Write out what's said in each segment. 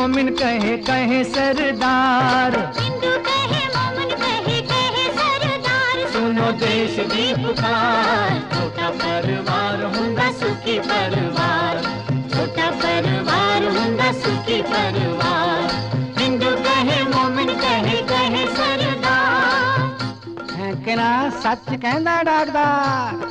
मोमिन कहे कहे सरदार, हिंदू कहे मोमिन कहे कहे सरदार। सुनो देश दी पुकार, छोटा परिवार हुंदा सुखी परिवार, छोटा परिवार हुंदा सुखी परिवार। हिंदू कहे मोमिन कहे कहे सरदार। है कि ना सच कहंदा डाकदार।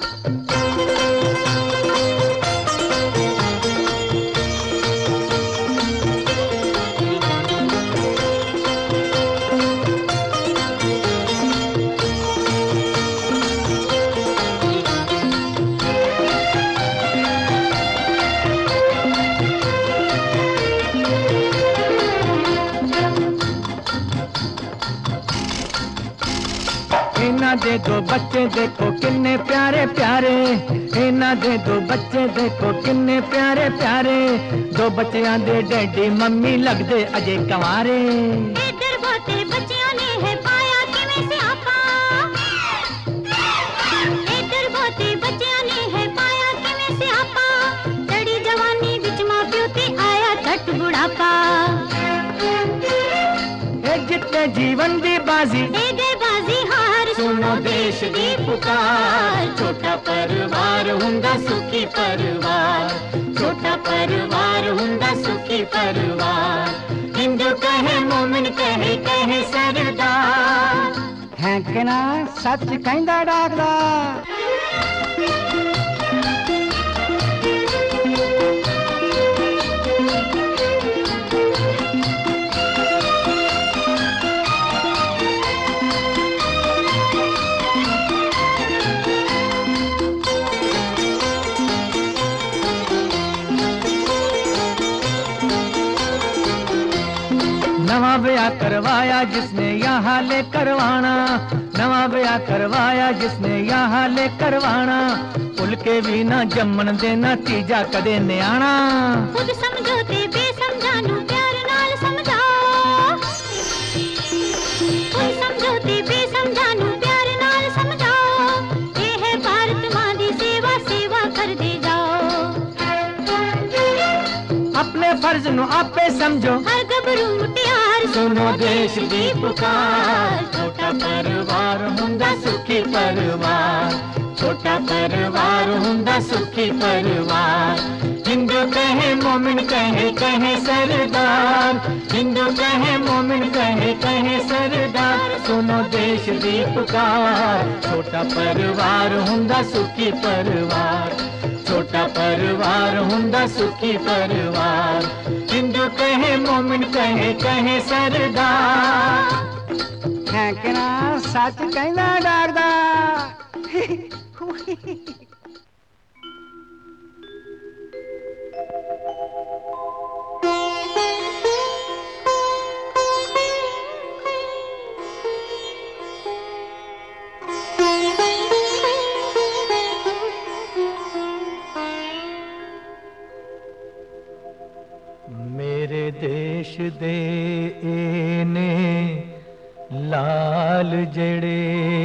इन्हां दे दो बच्चे देखो किन्ने प्यारे प्यारे, इन्हां दे दो बच्चे देखो किन्ने प्यारे प्यारे, दो बच्चियां दे डैडी मम्मी लगदे अजे कंवारे। इधर बहुते बच्चियां ने है पाया किवें स्यापा, इधर बहुते बच्चियां ने है पाया किवें स्यापा, लड़ी जवानी विच मां प्यो ते आया झट बुढ़ापा। ए जिते जीवन दी बाजी ए गए बाजी हार, सुनो देश दी पुकार, छोटा परिवार हुंदा सुखी परिवार, छोटा परिवार हुंदा सुखी परिवार। हिंदू कहे मोमिन कहे कहे सरदार। है कि ना सच कहंदा डाकदार। नवा ब्याह करवाया जिसने यहाँ ले करवाना, नवा ब्याह करवाया जिसने यहाँ ले करवाना, भुल के भी ना जम्मन देना तीजा कदे न्याणा। खुद समझो ते बेसमझा नू प्यार नाल समझाओ, खुद समझो ते बेसमझा नू प्यार नाल समझाओ, ये है भारत मां दी सेवा सेवा कर दे जाओ। अपने फर्ज नु आपे समझो हर गबरू मुटियार, सुनो देश दी पुकार, छोटा परिवार हुंदा सुखी परिवार, छोटा परिवार हुंदा सुखी परिवार। हिंदू कहे मोमिन कहे कहे सरदार, हिंदू कहे मोमिन कहे कहे सरदार, सुनो देश दी पुकार, छोटा परिवार हुंदा सुखी परिवार, छोटा परिवार हुंदा सुखी परिवार। हिंदू कहे मोमिन कहे कहे सरदार। है कि ना सच कहंदा डाकदार। मेरे देश दे एने लाल जड़े,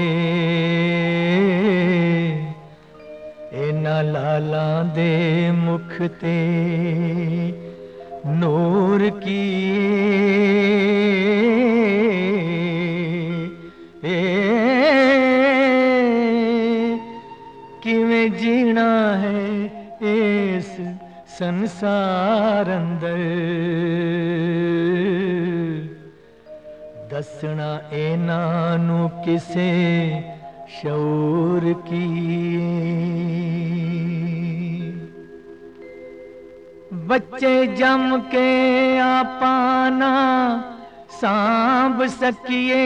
एना लालां दे मुख ते नूर की किवें जीना है इस संसार अंदर, दसना इन्हां नू किसे शऊर की। बच्चे जम के आपाना सांभ सकिए,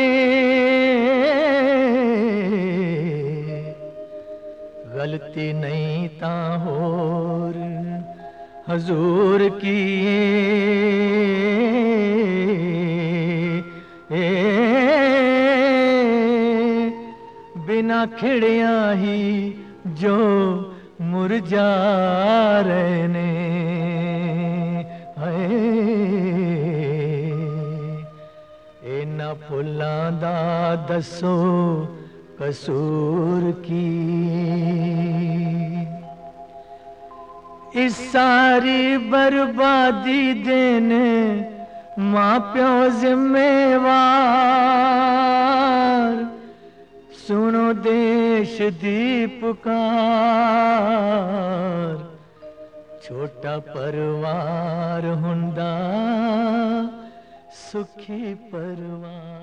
गलती नहीं ता होर हजूर की। बिना खिड़िया ही जो मुरझा रहे ने, इन्हां फुल्लां दा दसो कसूर की। इस सारी बर्बादी देने माँ प्यो जिम्मेवार। सुनो देश दी पुकार, छोटा परिवार हुंदा सुखी परिवार।